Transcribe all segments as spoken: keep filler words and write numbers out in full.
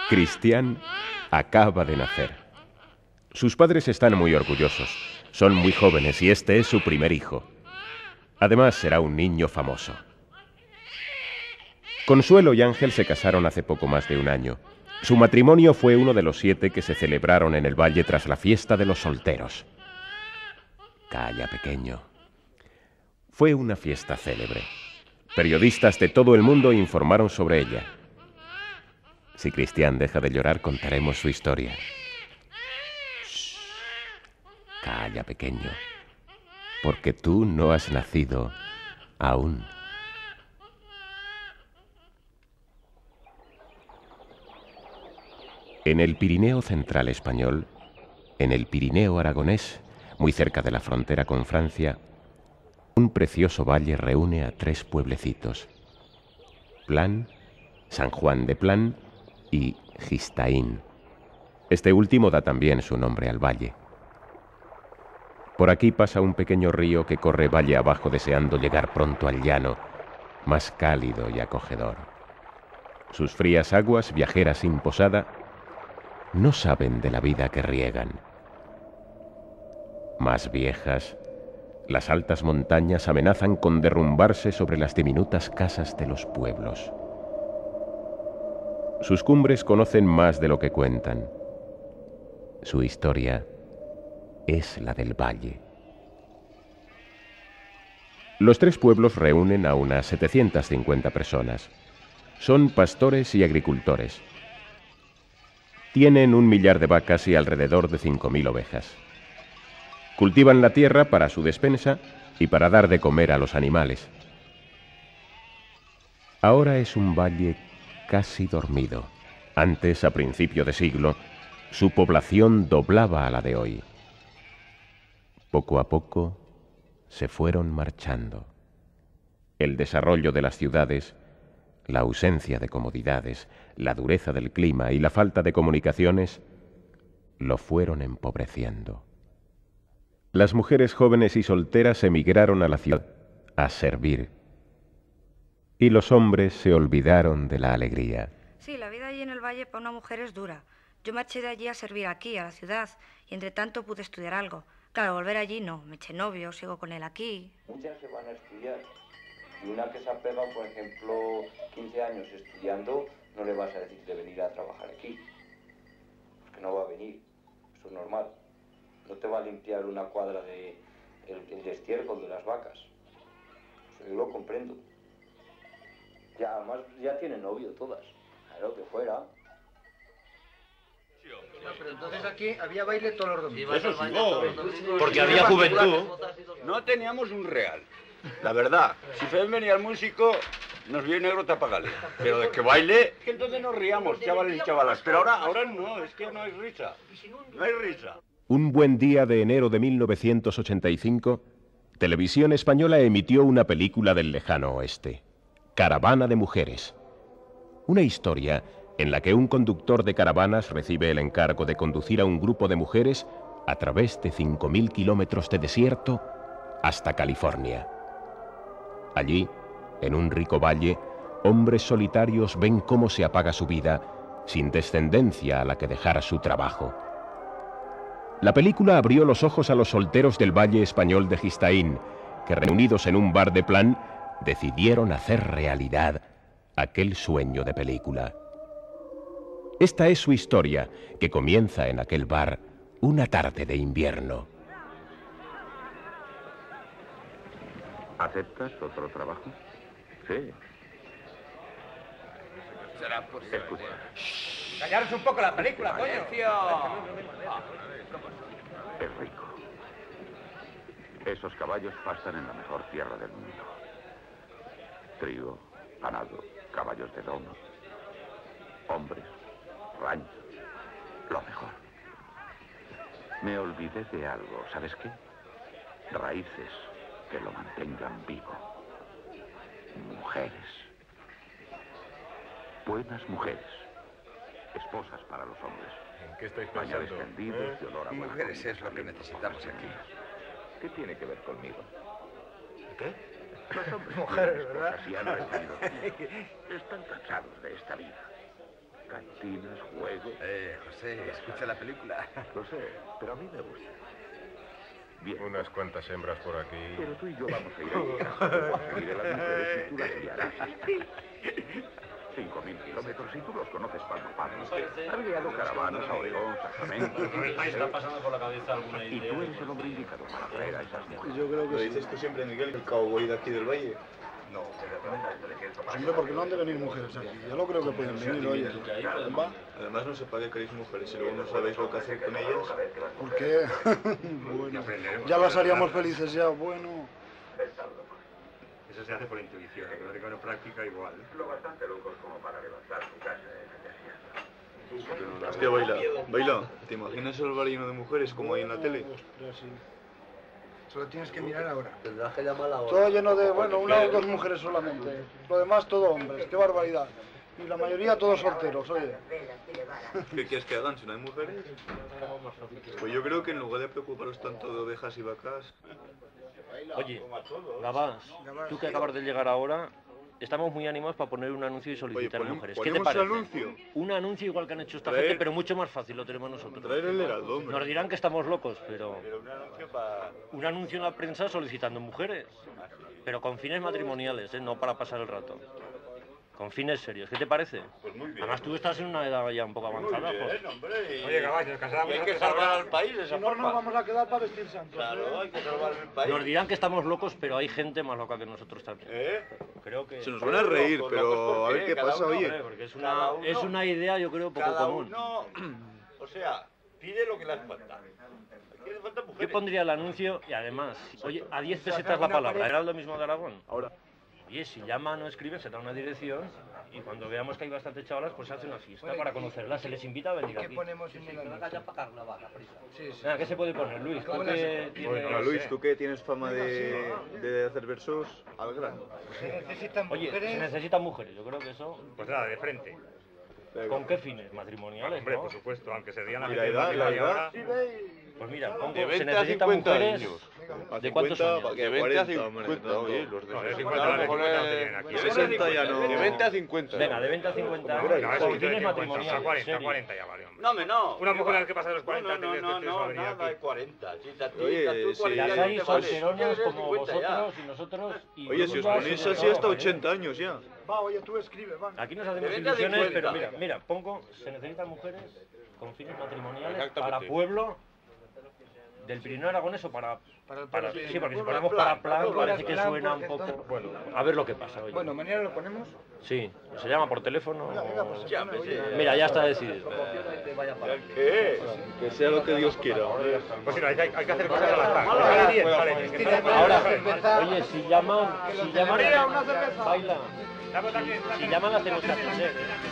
Cristian acaba de nacer. Sus padres están muy orgullosos. Son muy jóvenes y este es su primer hijo. Además, será un niño famoso. Consuelo y Ángel se casaron hace poco más de un año. Su matrimonio fue uno de los siete que se celebraron en el valle tras la fiesta de los solteros. Calla, pequeño. Fue una fiesta célebre. Periodistas de todo el mundo informaron sobre ella. Si Cristian deja de llorar, contaremos su historia. Shh. Calla, pequeño, porque tú no has nacido aún. En el Pirineo central español, en el Pirineo aragonés, muy cerca de la frontera con Francia, un precioso valle reúne a tres pueblecitos: Plan, San Juan de Plan y Gistaín. Este último da también su nombre al valle. Por aquí pasa un pequeño río que corre valle abajo deseando llegar pronto al llano, más cálido y acogedor. Sus frías aguas, viajeras sin posada, no saben de la vida que riegan. Más viejas, las altas montañas amenazan con derrumbarse sobre las diminutas casas de los pueblos. Sus cumbres conocen más de lo que cuentan. Su historia es la del valle. Los tres pueblos reúnen a unas setecientas cincuenta personas. Son pastores y agricultores. Tienen un millar de vacas y alrededor de cinco mil ovejas. Cultivan la tierra para su despensa y para dar de comer a los animales. Ahora es un valle casi dormido. Antes, a principio de siglo, su población doblaba a la de hoy. Poco a poco se fueron marchando. El desarrollo de las ciudades, la ausencia de comodidades, la dureza del clima y la falta de comunicaciones lo fueron empobreciendo. Las mujeres jóvenes y solteras emigraron a la ciudad a servir, y los hombres se olvidaron de la alegría. Sí, la vida allí en el valle para una mujer es dura. Yo marché de allí a servir aquí, a la ciudad, y entre tanto pude estudiar algo. Claro, volver allí no, me eché novio, sigo con él aquí. Muchas se van a estudiar. Y una que se ha pegado, por ejemplo, quince años estudiando, no le vas a decir de venir a trabajar aquí. Porque no va a venir, eso es normal. No te va a limpiar una cuadra de el, el estiércol de las vacas. Eso yo lo comprendo. Ya, además, ya tiene novio todas. Claro, que fuera. No, pero entonces aquí había baile todos los domingos. Eso sí, no, porque había juventud. No teníamos un real. La verdad, si Fed venía el músico, nos vio negro tapagale. Pero de que baile, que entonces nos ríamos, chavales y chavalas. Pero ahora, ahora no, es que no hay risa. No hay risa. Un buen día de enero de mil novecientos ochenta y cinco, Televisión Española emitió una película del lejano oeste, Caravana de Mujeres. Una historia en la que un conductor de caravanas recibe el encargo de conducir a un grupo de mujeres a través de cinco mil kilómetros de desierto hasta California. Allí, en un rico valle, hombres solitarios ven cómo se apaga su vida sin descendencia a la que dejar su trabajo. La película abrió los ojos a los solteros del valle español de Gistaín, que reunidos en un bar de Plan, decidieron hacer realidad aquel sueño de película. Esta es su historia, que comienza en aquel bar una tarde de invierno. ¿Aceptas otro trabajo? Sí. Será por Escucha. Callaros un poco la película, coño. Es rico. Esos caballos pastan en la mejor tierra del mundo. Trigo, ganado, caballos de domo, hombres, ranchos, lo mejor. Me olvidé de algo, ¿sabes qué? Raíces que lo mantengan vivo. Mujeres. Buenas mujeres. Esposas para los hombres. ¿En qué estáis Pañales pensando? tendidos ¿Eh? y olor a buena Mujeres comida es lo que caliente. necesitamos aquí. ¿Qué tiene que ver conmigo? ¿Qué? Los hombres Mujeres, tienen ¿verdad? esposas y han recibido tiempo. Están cansados de esta vida. cantinas, juegos. Eh, José, escucha la película. Lo sé, pero a mí me gusta. Bien. Unas cuantas hembras por aquí. Pero tú y yo vamos a ir allí. Vamos a seguir a las mujeres y tú las guiarás. Cinco mil kilómetros y tú los conoces palmo a palmo. Has guiado caravanas a Oregón, Sacramento. ¿Me está pasando por la cabeza alguna Y idea? tú eres el hombre indicado para traer a esas mujeres. Yo creo que lo dices tú siempre, Miguel, el cowboy de aquí del valle. No, Pues hombre, ¿por qué no han de venir mujeres aquí? Yo no creo que pueden venir, oye. ¿Va? Además no se para qué queréis mujeres y luego no sabéis lo que hacer con ellas. ¿Por qué? Bueno, ya las haríamos felices ya, bueno. Eso se hace por intuición, pero de que no práctica igual. Lo bastante locos como para levantar su casa de necesidad. Hostia, Baila, Baila, ¿te imaginas el bar lleno de mujeres como hay en la tele? Ostras, sí. Solo tienes que mirar ahora. Tendrás que llamar ahora. Todo lleno de, bueno, una o dos mujeres solamente. Lo demás todo hombres, qué barbaridad. Y la mayoría todos solteros, oye. ¿Qué quieres que hagan si no hay mujeres? Pues yo creo que en lugar de preocuparos tanto de ovejas y vacas... Oye, Gabás, tú que acabas de llegar ahora, estamos muy animados para poner un anuncio y solicitar Oye, ponem- mujeres. ¿Qué te ponemos parece? un anuncio. Un anuncio igual que han hecho esta Traer- gente, pero mucho más fácil, lo tenemos nosotros. Traer el heraldo, hombre. Nos dirán que estamos locos, pero... Pero un anuncio para... Un anuncio en la prensa solicitando mujeres, pero con fines matrimoniales, ¿eh? No para pasar el rato. Con fines serios, ¿qué te parece? Pues muy bien. Además tú estás en una edad ya un poco avanzada, pues. hombre. Oye, caballo, nos casamos. Hay que salvar al país de esa Si no, nos forma. vamos a quedar para vestir santos. Claro, hay que salvar el país. Nos dirán que estamos locos, pero hay gente más loca que nosotros también. ¿Eh? Creo que... Se nos van a reír, Locos, pero locos, a ver ¿por qué qué? pasa, Cada uno, oye. Hombre, porque es Cada una, uno- es una idea, yo creo, poco Cada común. uno, o sea, pide lo que le hace falta. Aquí le faltan Yo mujeres. pondría el anuncio y además, oye, a diez pesetas la palabra, ¿era lo mismo de Aragón? Ahora. Oye, si llaman o escriben, se da una dirección y cuando veamos que hay bastantes chavalas, pues se hace una fiesta para conocerlas, se les invita a venir ¿Qué aquí. ponemos en el anuncio? Sí, sí. Nada, ¿qué se puede poner, Luis? ¿Tú qué tienes? Bueno, Luis, tú que tienes fama de, de hacer versos al grano. Se necesitan Oye, se mujeres. necesitan mujeres, yo creo que eso... Pues nada, de frente. ¿Con qué fines? Matrimoniales, Hombre, ¿no? por supuesto, aunque se digan la ¿Y la gente edad? ¿La matrimonio edad? ahora. Pues mira, pongo, De se veinte a necesitan cincuenta mujeres... años. A ¿De cuántos cincuenta, años? para que De veinte a cuarenta, hombre, cincuenta, tanto. oye, los de No, de sesenta, cincuenta, a lo de mejor cincuenta no es- tienen aquí. De sesenta ya no. De veinte a cincuenta. Venga, de veinte a cincuenta, No, eso con sí fines tiene cuenta. A matrimoniales, cuarenta, serios. cuarenta ya vale, hombre. No, me no. Una ¿qué mujer va? al que pasa de los cuarenta, No, no, tienes no, que no, venir nada aquí. de cuarenta. Si te Oye, tú sí. cuarenta Las ya hay te vale. solteronas Tú como cincuenta ya. vosotros y nosotros... Y Oye, si os vosotras, ponéis y así hasta todo, ¿eh? ochenta años ya. Va, oye, tú escribe, va. Aquí nos hacemos De veinte a ilusiones, cincuenta. pero mira, mira, pongo, se necesitan mujeres con fines matrimoniales Exactamente. para pueblo del Pirineo Aragonés o para... Para el para- pueblo, sí, porque si pueblo ponemos plan, para plan pueblo parece que plan, suena un porque poco... entonces- Bueno, a ver lo que pasa, oye. Bueno, mañana lo ponemos. Sí, se llama por teléfono. Venga, venga, pues se Ya, pone, pues, oye. sí. Mira, ya está decidido. ¿Qué? Que sea lo que Dios quiera. Pues sí, no, hay, que- hay que hacer cosas al azar. Vale, diez, vale, diez. Ahora, cerveza. oye, si llaman, si llaman, María, una cerveza. baila. Dame también, Si dame- llaman, hacemos que atender.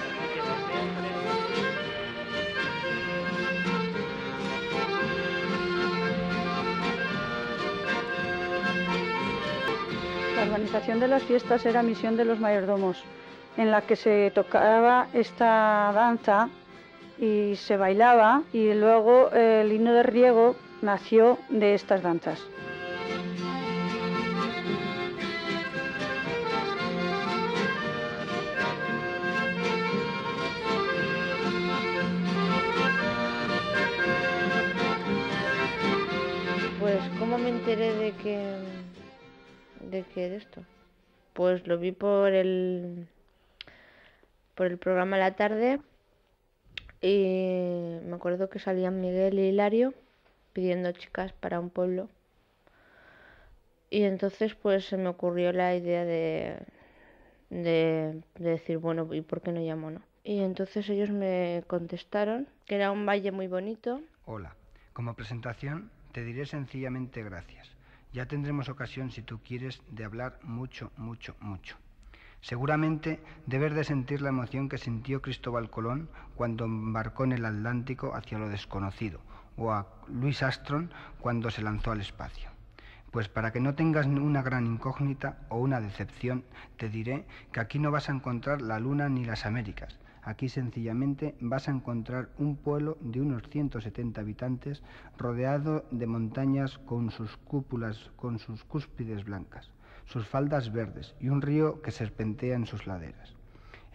La organización de las fiestas era misión de los mayordomos, en la que se tocaba esta danza y se bailaba, y luego eh, el himno de riego nació de estas danzas. Pues, ¿cómo me enteré de que de que de esto? Pues lo vi por el por el programa La Tarde y me acuerdo que salían Miguel y Hilario pidiendo chicas para un pueblo. Y entonces pues se me ocurrió la idea de de, de decir, bueno, ¿y por qué no llamo, no? Y entonces ellos me contestaron que era un valle muy bonito. Hola, como presentación te diré sencillamente gracias. Ya tendremos ocasión, si tú quieres, de hablar mucho, mucho, mucho. Seguramente debes de sentir la emoción que sintió Cristóbal Colón cuando embarcó en el Atlántico hacia lo desconocido, o a Louis Armstrong cuando se lanzó al espacio. Pues para que no tengas una gran incógnita o una decepción, te diré que aquí no vas a encontrar la Luna ni las Américas. Aquí sencillamente vas a encontrar un pueblo de unos ciento setenta habitantes rodeado de montañas con sus cúpulas, con sus cúspides blancas, sus faldas verdes y un río que serpentea en sus laderas.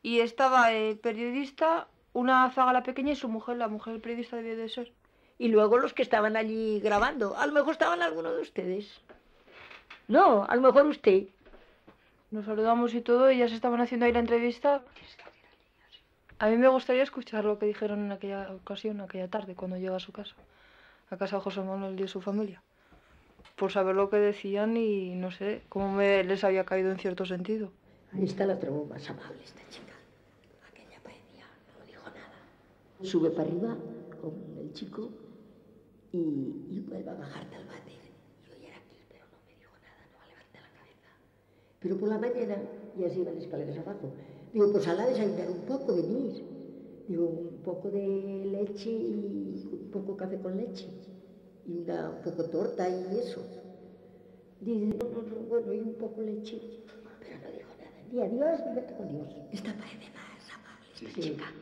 y estaba el periodista, una zagala pequeña y su mujer, la mujer del periodista debió de ser. Y luego los que estaban allí grabando, a lo mejor estaban algunos de ustedes. No, a lo mejor usted. Nos saludamos y todo, y ya se estaban haciendo ahí la entrevista. A mí me gustaría escuchar lo que dijeron en aquella ocasión, aquella tarde, cuando llega a su casa, a casa de José Manuel y de su familia, por saber lo que decían y, no sé, cómo me, les había caído en cierto sentido. Ahí está la otra más amable, esta chica. Aquella parecía, no dijo nada. Sube para arriba con el chico y, y vuelve a bajarte al váter. Yo ya era aquí, pero no me dijo nada, no levanté la cabeza. Pero por la mañana ya se iban escaleras abajo. Digo, pues a la desayunar un poco, venir. Digo, un poco de leche y un poco café con leche. Y una, un poco torta y eso. Dice, no, no, no, bueno, y un poco leche. Pero no dijo nada, ni adiós, ni vete con Dios. Esta parece más amable, esta chica.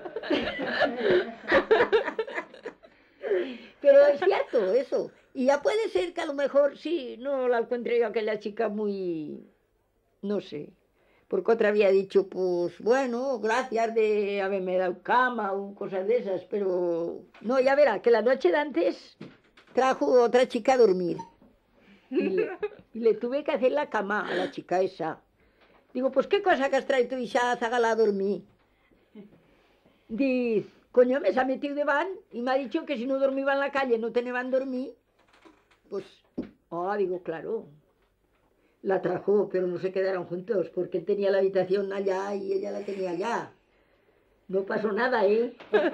Pero es cierto, eso. Y ya puede ser que a lo mejor, sí, no la encuentre yo aquella chica muy, no sé. Porque otra había dicho, pues, bueno, gracias de haberme dado cama o cosas de esas, pero... No, ya verá, que la noche de antes trajo otra chica a dormir. Y le, y le tuve que hacer la cama a la chica esa. Digo, pues, ¿qué cosa que has traído tu hija a Zagala a dormir? Dice, coño, me se ha metido de van y me ha dicho que si no dormía en la calle no tenían dormir. Pues, ah, digo, claro. La trajo, pero no se quedaron juntos, porque él tenía la habitación allá y ella la tenía allá. No pasó nada, ¿eh?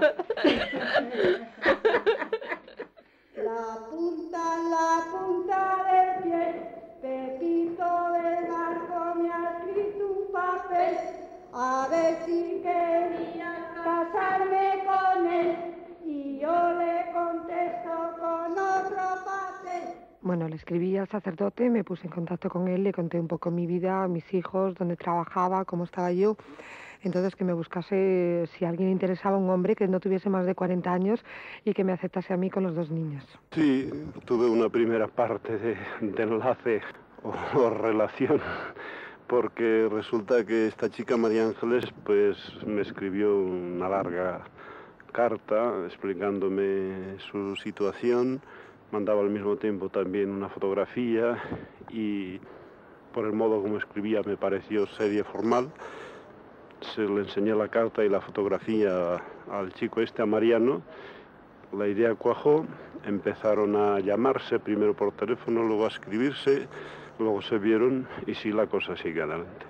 La punta, la punta del pie, Pepito del barco me ha escrito un papel, a ver si quería casarme con él, y yo le contesto con otro papel. Bueno, le escribí al sacerdote, me puse en contacto con él, le conté un poco mi vida, mis hijos, dónde trabajaba, cómo estaba yo. Entonces que me buscase si a alguien interesaba un hombre que no tuviese más de cuarenta años y que me aceptase a mí con los dos niños. Sí, tuve una primera parte de, de enlace o, o relación, porque resulta que esta chica María Ángeles pues me escribió una larga carta explicándome su situación. Mandaba al mismo tiempo también una fotografía y por el modo como escribía me pareció seria y formal. Se le enseñé la carta y la fotografía al chico este, a Mariano. La idea cuajó, empezaron a llamarse primero por teléfono, luego a escribirse, luego se vieron y sí, la cosa sigue adelante.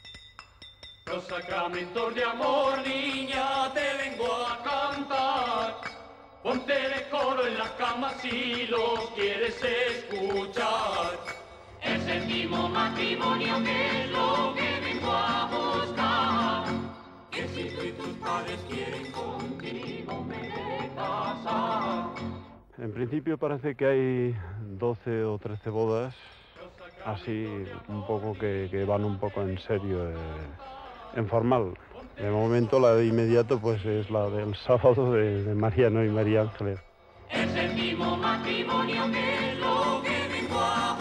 Los sacramentos de amor, niña, te vengo a cantar. Ponte de coro en la cama si lo quieres escuchar. Es el mismo matrimonio que es lo que vengo a buscar. Que si tú y tus padres quieren contigo me he de casar. En principio parece que hay doce o trece bodas, así un poco que, que van un poco en serio, eh, en formal. De momento la de inmediato pues es la del sábado de, de Mariano y María Ángeles. Es el mismo matrimonio que es lo que vengo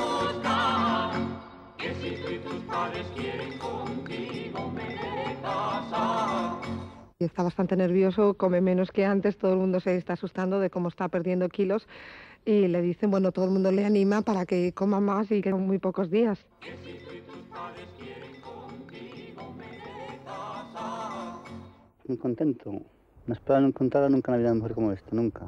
a buscar. Que si tú y tus padres quieren contigo me he de casar. Y está bastante nervioso, come menos que antes, todo el mundo se está asustando de cómo está perdiendo kilos y le dicen, bueno, todo el mundo le anima para que coma más y que en muy pocos días. Que si tú y tus padres quieren contigo me he de casar. Muy contento. No esperaba encontrar nunca una vida mejor como esta, nunca.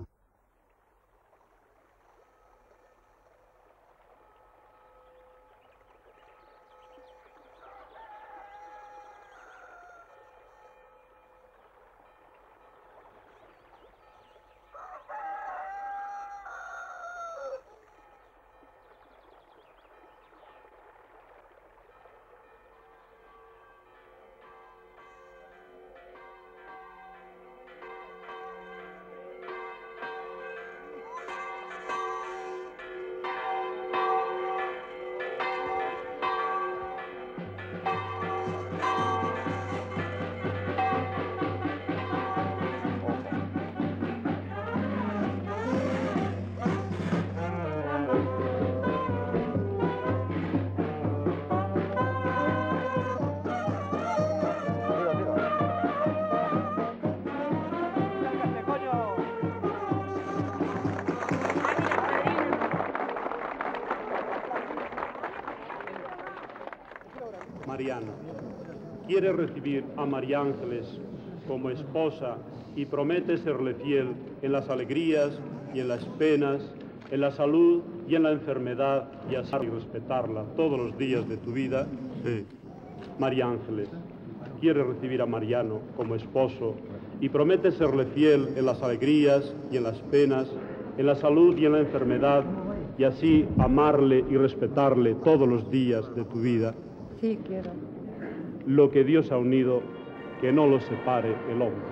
Mariano, quiere recibir a María Ángeles como esposa y promete serle fiel en las alegrías y en las penas, en la salud y en la enfermedad, y así respetarla todos los días de tu vida. Sí. María Ángeles quiere recibir a Mariano como esposo y promete serle fiel en las alegrías y en las penas, en la salud y en la enfermedad, y así amarle y respetarle todos los días de tu vida. Sí, quiero. Lo que Dios ha unido, que no lo separe el hombre.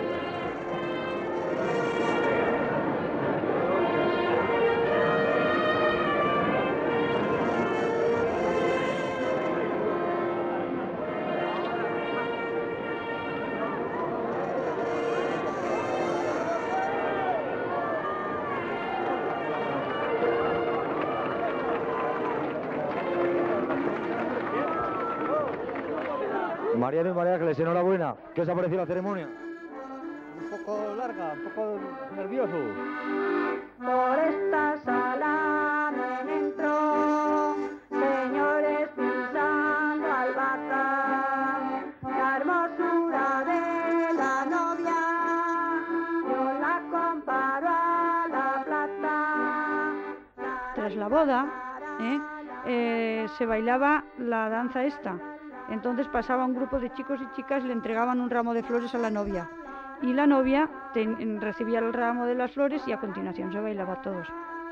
Mariano y María Ángeles, enhorabuena. ¿Qué os ha parecido la ceremonia? Un poco larga, un poco nervioso. Por esta sala me entró, señores pisando albahaca, la hermosura de la novia, yo la comparo a la plata. Tras la boda, ¿eh? Eh, se bailaba la danza esta. Entonces pasaba un grupo de chicos y chicas y le entregaban un ramo de flores a la novia. Y la novia ten, recibía el ramo de las flores y a continuación se bailaba a todos.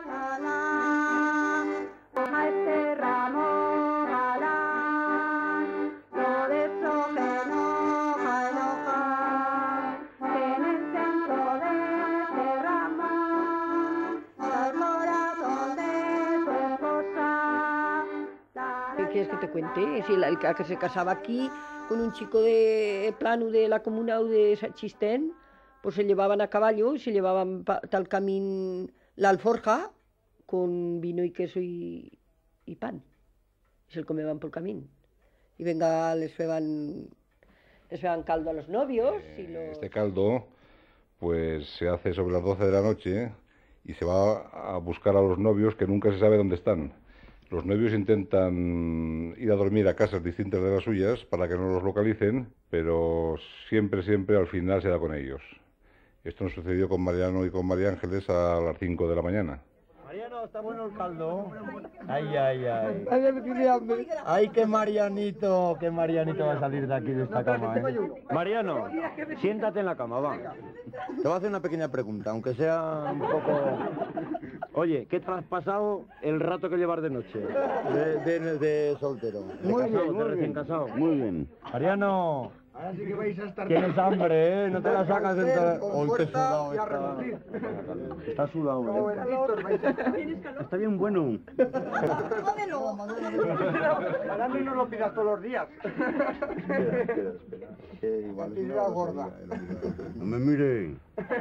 Toma este ramo, galán, no deshojes, enoja, enoja, que en el centro de este ramo está el corazón de su esposa. ¿Qué quieres que te cuente? Si el, el que se casaba aquí con un chico de plano de la comuna de Chistén, pues se llevaban a caballo y se llevaban tal camín la alforja con vino y queso y, y pan. Y se lo comían por camín. Y venga, les feban, les feban caldo a los novios. Y los... Este caldo pues se hace sobre las doce de la noche y se va a buscar a los novios que nunca se sabe dónde están. Los novios intentan ir a dormir a casas distintas de las suyas para que no los localicen, pero siempre, siempre al final se da con ellos. Esto nos sucedió con Mariano y con María Ángeles a las cinco de la mañana. Mariano, está bueno el caldo. Ay, ay, ay. Ay, qué Marianito, qué Marianito va a salir de aquí de esta cama, ¿eh? Mariano, siéntate en la cama, va. Te voy a hacer una pequeña pregunta, aunque sea un poco... Oye, ¿qué te has pasado el rato que llevas de noche? De, de, de soltero. Muy bien, muy bien. Casado. Muy bien. Mariano, ahora sí que vais a estar... Tienes hambre, ¿eh? No te la sacas en todo... Hoy te he sudado esta... Está sudado, ¿eh? Está bien bueno. Ahora no lo pidas todos los días. Espera, espera, espera. Eh, igual es una gorda. No me miren.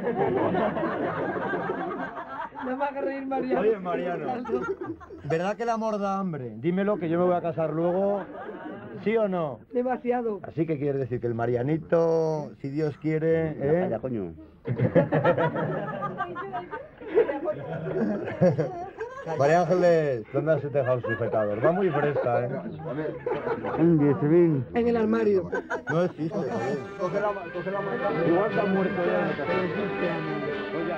No me haga reír, Mariano. Oye, Mariano, ¿verdad que el amor da hambre? Dímelo, que yo me voy a casar luego. ¿Sí o no? Demasiado. Así que quiere decir que el Marianito, si Dios quiere, ¿eh? Ya, coño. María Ángeles, ¿dónde has dejado el sujetador? Va muy fresca, ¿eh? En el armario. No existe. Coge la mano. Igual está muerto ya. Oye,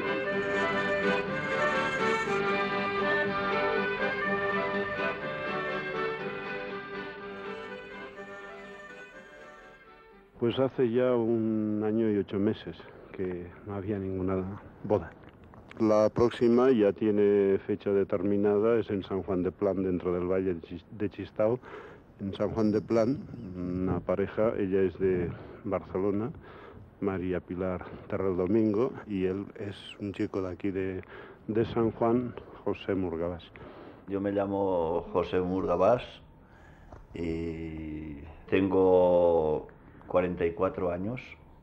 Pues hace ya un año y ocho meses que no había ninguna boda. La próxima ya tiene fecha determinada, es en San Juan de Plan, dentro del Valle de Chistau. En San Juan de Plan, una pareja, ella es de Barcelona, María Pilar Terrel Domingo, y él es un chico de aquí de, de San Juan, José Murgabás. Yo me llamo José Murgabás y tengo cuarenta y cuatro años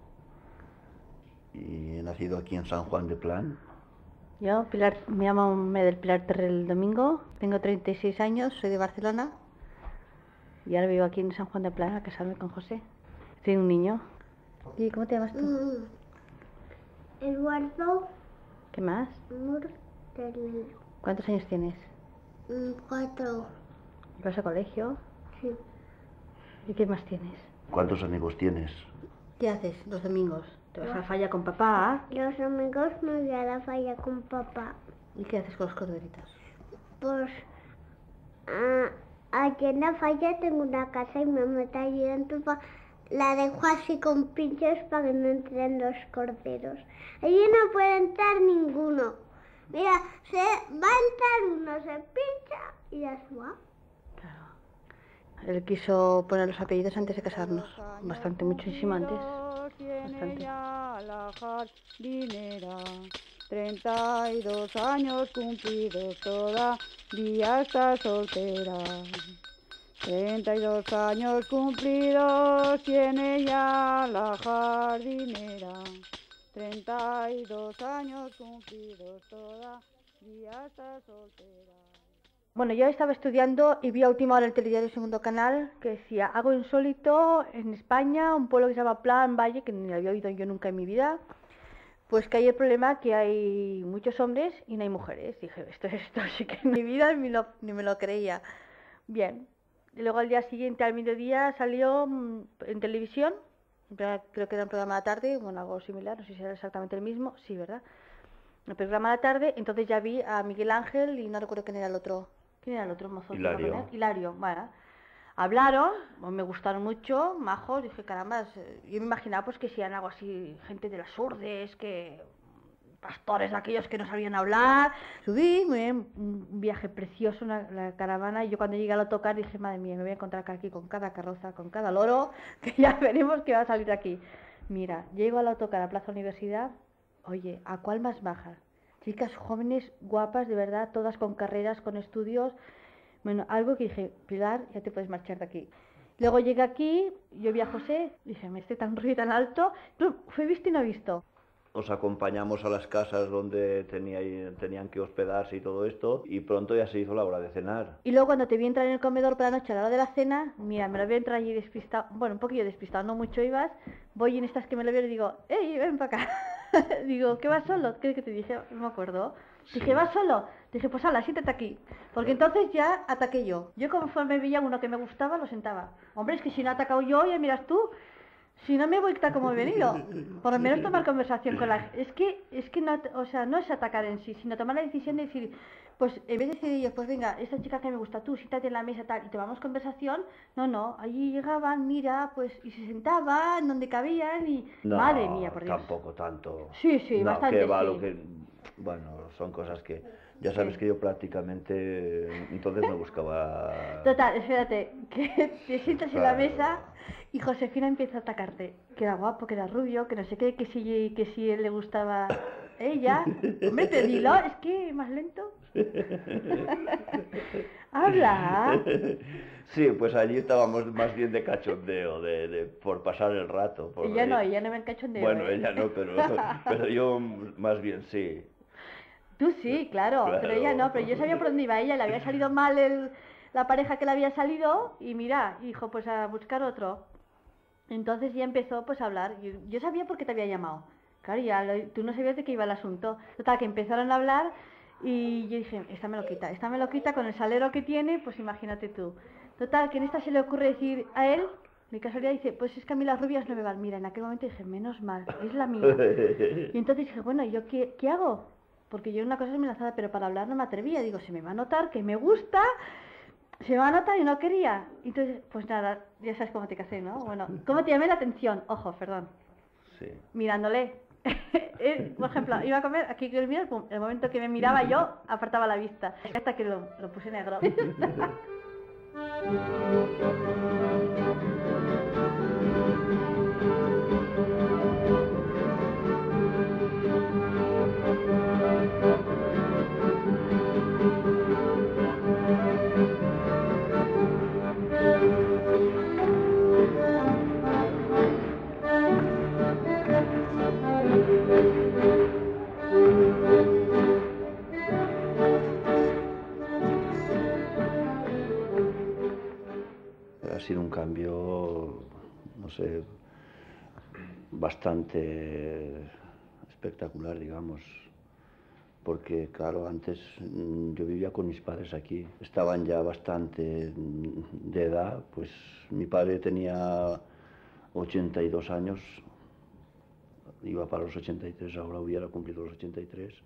y he nacido aquí en San Juan de Plan. Yo, Pilar, me llamo Medel Pilar Terrel Domingo, tengo treinta y seis años, soy de Barcelona y ahora vivo aquí en San Juan de Plan a casarme con José. Tengo un niño. ¿Y cómo te llamas tú? Eduardo. ¿Qué más? Murtel. ¿Cuántos años tienes? Cuatro. ¿Vas a colegio? Sí. ¿Y qué más tienes? ¿Cuántos amigos tienes? ¿Qué haces los domingos? ¿Te vas a la falla con papá? Los domingos me voy a la falla con papá. ¿Y qué haces con los corderitos? Pues ah, aquí en la falla tengo una casa y me meto allí dentro. Pa, la dejo así con pinchos para que no entren los corderos. Allí no puede entrar ninguno. Mira, se va a entrar uno, se pincha y ya se va. Él quiso poner los apellidos antes de casarnos. Bastante, muchísimo antes. Bastante. La jardinera, treinta y dos años cumplidos, todavía está soltera. Treinta y dos años cumplidos tiene ya la jardinera. Treinta y dos años cumplidos, todavía está soltera. Bueno, yo estaba estudiando y vi a última hora el telediario Segundo Canal que decía algo insólito en España, un pueblo que se llama Plan Valle, que ni lo había oído yo nunca en mi vida, pues que hay el problema que hay muchos hombres y no hay mujeres. Dije, esto, esto sí que en mi vida ni, lo, ni me lo creía. Bien, y luego al día siguiente, al mediodía, salió mmm, en televisión, creo que era un programa de la tarde, bueno, algo similar, no sé si era exactamente el mismo, sí, ¿verdad? El programa de la tarde, entonces ya vi a Miguel Ángel y no recuerdo quién era el otro. ¿Quién era el otro mozo? Hilario. Hilario, bueno. Hablaron, me gustaron mucho, majos, dije, caramba, yo me imaginaba pues que si eran algo así, gente de las urdes, que pastores de aquellos que no sabían hablar. Subí, muy bien, un viaje precioso, una, la caravana, y yo cuando llegué a tocar dije, madre mía, me voy a encontrar aquí con cada carroza, con cada loro, que ya veremos qué va a salir de aquí. Mira, llego al autocar a Plaza Universidad, oye, ¿a cuál más baja? Chicas jóvenes, guapas, de verdad, todas con carreras, con estudios. Bueno, algo que dije, Pilar, ya te puedes marchar de aquí. Luego llegué aquí, yo vi a José, dije, me esté tan ruido, tan alto. Fue visto y no visto. Os acompañamos a las casas donde tenía, tenían que hospedarse y todo esto, y pronto ya se hizo la hora de cenar. Y luego cuando te vi entrar en el comedor por la noche a la hora de la cena, mira, me lo voy a entrar allí despistado, bueno, un poquillo despistado, no mucho ibas, voy en estas que me lo veo y digo, ¡ey, ven para acá! Digo, ¿qué vas solo? ¿Qué que te dije? No me acuerdo. Sí. Dije, ¿vas solo? Dije, pues hala, siéntate aquí. Porque entonces ya ataqué yo. Yo conforme veía uno que me gustaba, lo sentaba. Hombre, es que si no he atacado yo, ya miras tú. Si no me voy tal como he venido. Por lo menos tomar conversación con la... Es que, es que no, o sea, no es atacar en sí, sino tomar la decisión de decir, pues en vez de decir ellos, pues venga, esta chica que me gusta, tú, siéntate en la mesa tal, y tomamos conversación. No, no, allí llegaban, mira, pues, y se sentaban donde cabían y... No, madre mía, por Dios. tampoco tanto. Sí, sí, no, bastante, que va, sí. Lo que... Bueno, son cosas que... Ya sabes sí. que yo prácticamente entonces me buscaba... Total, espérate, que te sientas claro. en la mesa y Josefina empieza a atacarte. Que era guapo, que era rubio, que no sé qué, que si, que si él le gustaba ella. Hombre, te dilo, es que más lento. Habla. Sí, pues allí estábamos más bien de cachondeo, de, de por pasar el rato. Por ella no, ella no me cachondeo. Bueno, ¿eh? ella no, pero, pero yo más bien sí. Tú sí, claro, claro, pero ella no, pero yo sabía por dónde iba ella, le había salido mal el, la pareja que le había salido y mira, hijo, pues a buscar otro. Entonces ya empezó pues a hablar, yo, yo sabía por qué te había llamado, claro, ya lo, tú no sabías de qué iba el asunto. Total, que empezaron a hablar y yo dije, esta me lo quita, esta me lo quita con el salero que tiene, pues imagínate tú. Total, que en esta se le ocurre decir a él, de casualidad dice, pues es que a mí las rubias no me van. Mira, en aquel momento dije, menos mal, es la mía. Y entonces dije, bueno, ¿yo qué, qué hago? Porque yo una cosa es mi lanzada, pero para hablar no me atrevía. Digo, se me va a notar que me gusta, se me va a notar y no quería. Entonces, pues nada, ya sabes cómo te casé, ¿no? Bueno, ¿cómo te llamé la atención? Ojo, perdón. Sí. Mirándole. Por ejemplo, iba a comer, aquí que mira, el momento que me miraba yo, apartaba la vista. Hasta que lo, lo puse negro. Ha sido un cambio, no sé, bastante espectacular, digamos. porque claro, antes mm, yo vivía con mis padres aquí, estaban ya bastante mm, de edad, pues mi padre tenía ochenta y dos años, iba para los ochenta y tres, ahora hubiera cumplido los ochenta y tres.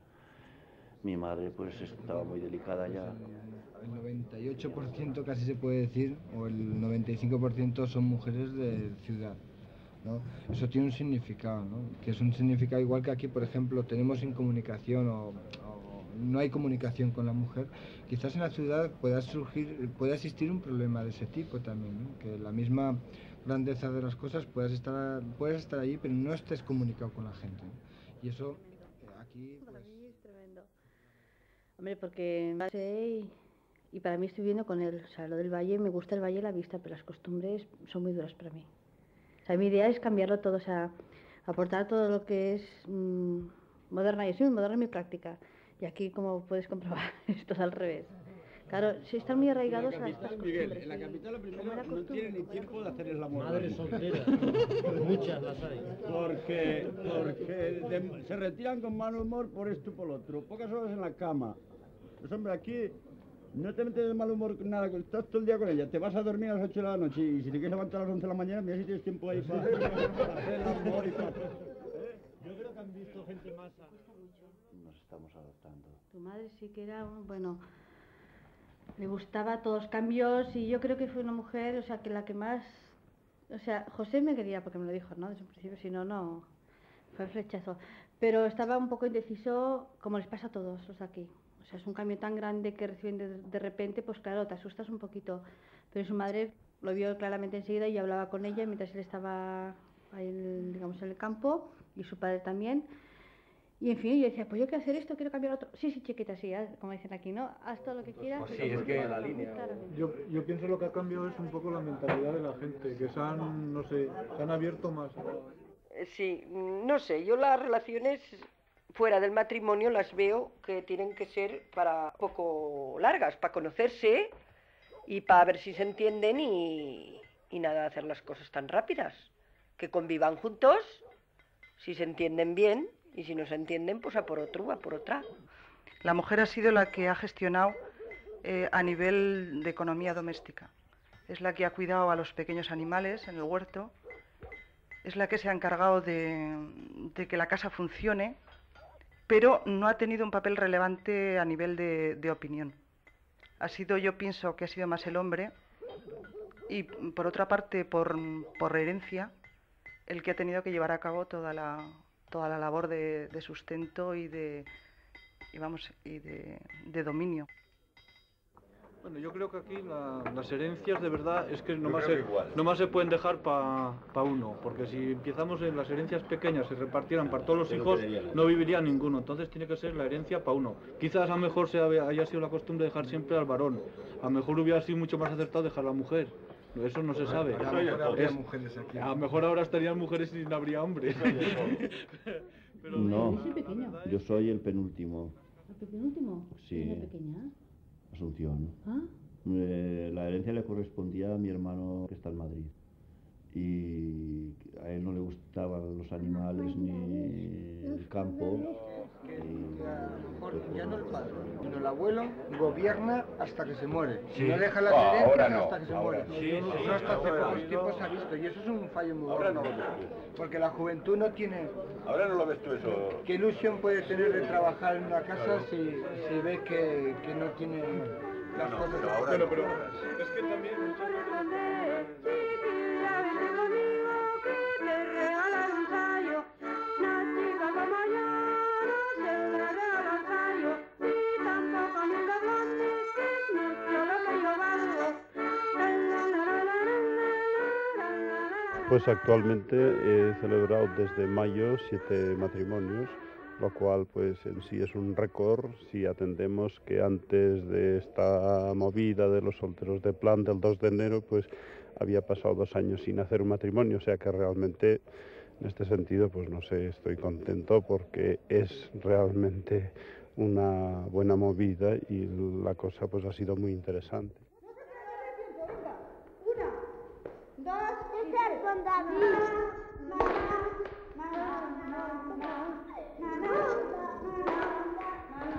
Mi madre pues estaba muy delicada ya. El noventa y ocho por ciento casi se puede decir, o el noventa y cinco por ciento son mujeres de ciudad, ¿no? Eso tiene un significado, ¿no? Que es un significado igual que aquí, por ejemplo, tenemos incomunicación o, o no hay comunicación con la mujer. Quizás en la ciudad pueda surgir, pueda existir un problema de ese tipo también, ¿no? Que la misma grandeza de las cosas puedas estar, puedes estar allí, pero no estés comunicado con la gente, ¿no? Y eso aquí pues... Para mí es tremendo. Hombre, porque y, y para mí estoy viviendo con él. O sea, lo del valle, me gusta el valle y la vista, pero las costumbres son muy duras para mí. O sea, mi idea es cambiarlo todo, o sea, aportar todo lo que es mmm, moderna. Yo soy muy moderna en mi práctica. Y aquí, como puedes comprobar, esto es al revés. Claro, si están muy arraigados a estas costumbres. Miguel, en la capital lo primero no tiene ni tiempo de hacer el amor. Madres solteras, muchas las hay. Porque, porque de- se retiran con mal humor por esto y por lo otro. Pocas horas en la cama. Pues hombre, aquí no te metes de mal humor con nada, estás todo el día con ella, te vas a dormir a las ocho de la noche y si te quieres levantar a las once de la mañana, mira si tienes tiempo ahí para, para hacer el amor y para... Yo creo que han visto gente más... Nos estamos adaptando. Tu madre sí que era, un- bueno, le gustaba todos los cambios y yo creo que fue una mujer, o sea, que la que más... O sea, José me quería porque me lo dijo, ¿no? Desde un principio, si no, no... Fue flechazo. Pero estaba un poco indeciso, como les pasa a todos los de aquí. O sea, es un cambio tan grande que reciben de, de repente, pues claro, te asustas un poquito. Pero su madre lo vio claramente enseguida y yo hablaba con ella mientras él estaba ahí, en, digamos, en el campo, y su padre también. Y en fin, yo decía, pues yo quiero hacer esto, quiero cambiar otro. Sí, sí, chiquita, sí, haz, como dicen aquí, ¿no? Haz todo lo que quieras. Pues sí, es que la línea. Yo, yo pienso lo que ha cambiado es un poco la mentalidad de la gente, que se han, no sé, se han abierto más. Sí, no sé, yo las relaciones fuera del matrimonio las veo que tienen que ser para poco largas, para conocerse y para ver si se entienden y, y nada, hacer las cosas tan rápidas. Que convivan juntos, si se entienden bien, y si no se entienden, pues a por otro, a por otra. La mujer ha sido la que ha gestionado eh, a nivel de economía doméstica. Es la que ha cuidado a los pequeños animales en el huerto, es la que se ha encargado de, de que la casa funcione, pero no ha tenido un papel relevante a nivel de, de opinión. Ha sido, yo pienso que ha sido más el hombre, y por otra parte, por, por herencia, el que ha tenido que llevar a cabo toda la, toda la labor de, de sustento y de, y vamos, y de, de dominio. Bueno, yo creo que aquí la- las herencias de verdad es que Yo nomás, creo se, que igual. nomás se pueden dejar para pa uno, porque si empezamos en las herencias pequeñas, se repartieran para todos los Pero hijos, que dirían. no viviría ninguno, entonces tiene que ser la herencia para uno. Quizás a lo mejor se haya haya sido la costumbre de dejar siempre al varón, a lo mejor hubiera sido mucho más acertado dejar a la mujer. Eso no se sabe. Eso hay de todo. Es- a lo mejor ahora estarían mujeres y no habría hombres. No, Yo soy pequeño. yo soy el penúltimo. ¿El penúltimo? Sí. ¿Quién es pequeña? Asunción. ¿Ah? Eh, la herencia le correspondía a mi hermano que está en Madrid. Y a él no le gustaban los animales ni el campo. Ya no el padre, sino el abuelo gobierna hasta que se muere. Sí. No deja las Ah, herencias ahora no, hasta que se ahora muere. sí, sí, Eso hasta hace ahora pocos no. tiempos se ha visto y eso es un fallo muy Ahora gordo. no lo ves tú. Porque la juventud no tiene... Ahora no lo ves tú eso. ¿Qué ilusión puede tener de trabajar en una casa si, si ve que, que no tiene las cosas? pero ahora Bueno, no. pero es que también muchas Pues actualmente he celebrado desde mayo siete matrimonios, lo cual pues en sí es un récord si atendemos que antes de esta movida de los solteros de plan del dos de enero pues había pasado dos años sin hacer un matrimonio, o sea que realmente en este sentido pues no sé, estoy contento porque es realmente una buena movida y la cosa pues ha sido muy interesante. Dos, con David.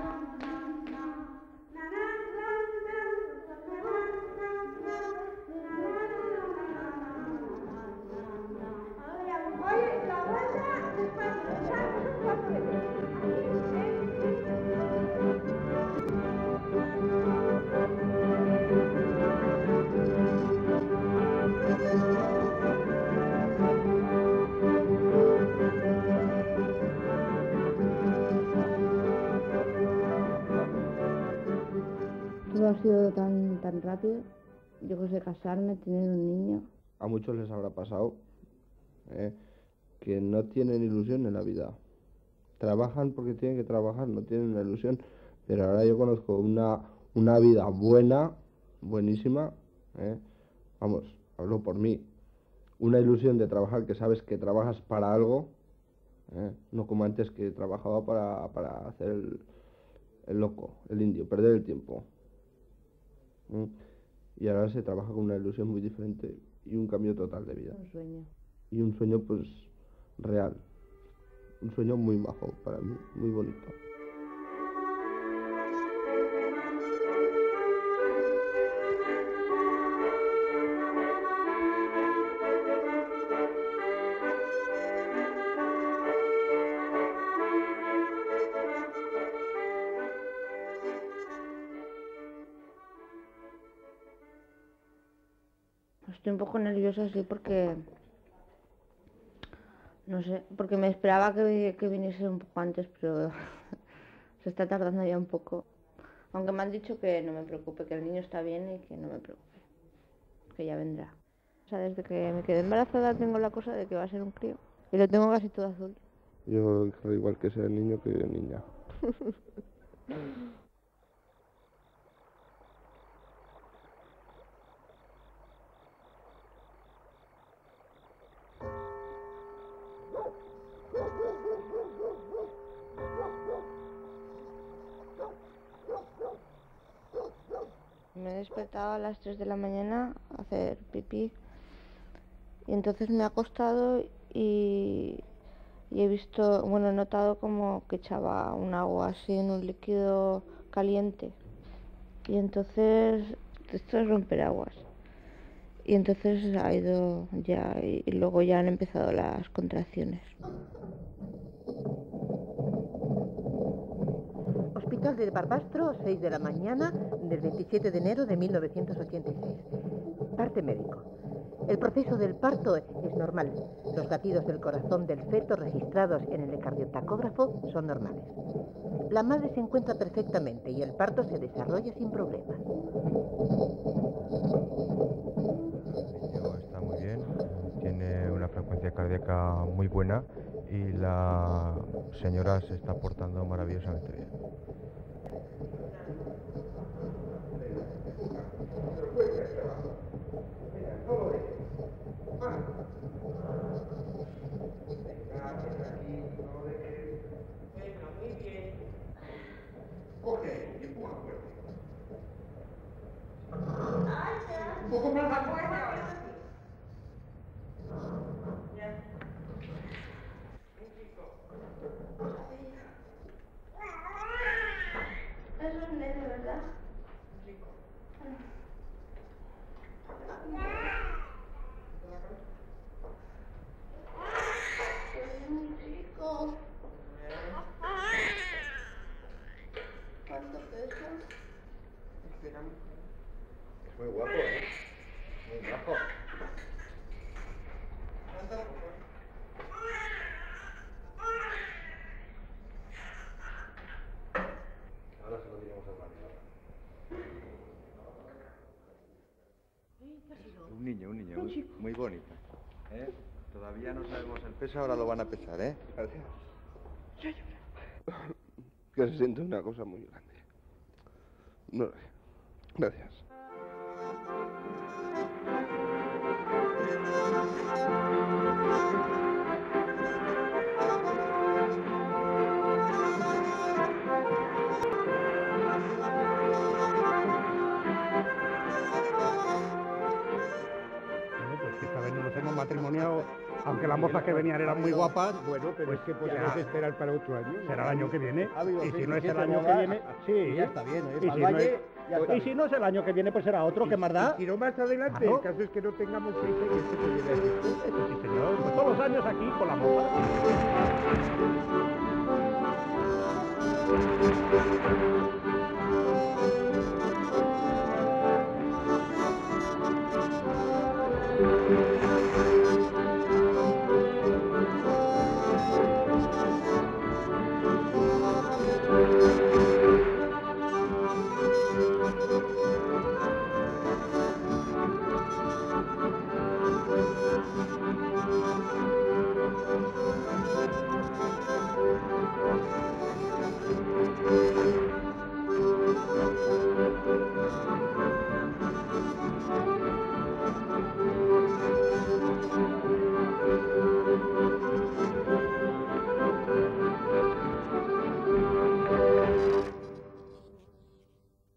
sido tan, tan rápido. Yo que sé, casarme, tener un niño. A muchos les habrá pasado ¿eh? que no tienen ilusión en la vida. Trabajan porque tienen que trabajar, no tienen una ilusión. Pero ahora yo conozco una, una vida buena, buenísima. ¿eh? Vamos, hablo por mí. Una ilusión de trabajar, que sabes que trabajas para algo. ¿eh? No como antes, que trabajaba para, para hacer el, el loco, el indio, perder el tiempo. ¿eh? Y ahora se trabaja con una ilusión muy diferente y un cambio total de vida. Un sueño. Y un sueño pues real. Un sueño muy majo para mí, muy bonito. Estoy un poco nerviosa, sí, porque... No sé, porque me esperaba que, que viniese un poco antes, pero se está tardando ya un poco. Aunque me han dicho que no me preocupe, que el niño está bien y que no me preocupe, que ya vendrá. O sea, desde que me quedé embarazada tengo la cosa de que va a ser un crío. Y lo tengo casi todo azul. Yo creo igual que sea niño que niña. Me he despertado a las tres de la mañana a hacer pipí y entonces me he acostado y, y he visto, bueno, he notado como que echaba un agua así en un líquido caliente y entonces esto es romper aguas y entonces ha ido ya y, y luego ya han empezado las contracciones. Hospital de Barbastro, seis de la mañana del veintisiete de enero de mil novecientos ochenta y seis. Parte médico. El proceso del parto es normal. Los latidos del corazón del feto registrados en el ecardiotacógrafo son normales. La madre se encuentra perfectamente y el parto se desarrolla sin problemas. El niño está muy bien, tiene una frecuencia cardíaca muy buena y la señora se está portando maravillosamente bien. Un poco más afuera. Eso es negro, ¿verdad? Es muy chico. ¿Cuánto pesa? Muy guapo, ¿eh? Muy guapo. Ahora se lo diremos a María. Un niño, un niño, muy, muy bonito. ¿eh? Todavía no sabemos el peso, ahora lo van a pesar, ¿eh? Gracias. Que se siente una cosa muy grande. No, gracias. Matrimoniado, aunque las mozas que venían eran muy guapas, bueno, pero pues es que podemos esperar para otro año. Será el año que viene. Y si no es el año que viene, sí. Ya está bien, ¿eh? Y si no es, y si no es el año que viene, pues será otro, que más da. Y si no más adelante, el caso es que no tengamos prisa y este se lleve aquí. Eso sí, señor. Pues todos los años aquí con la moza. Thank you.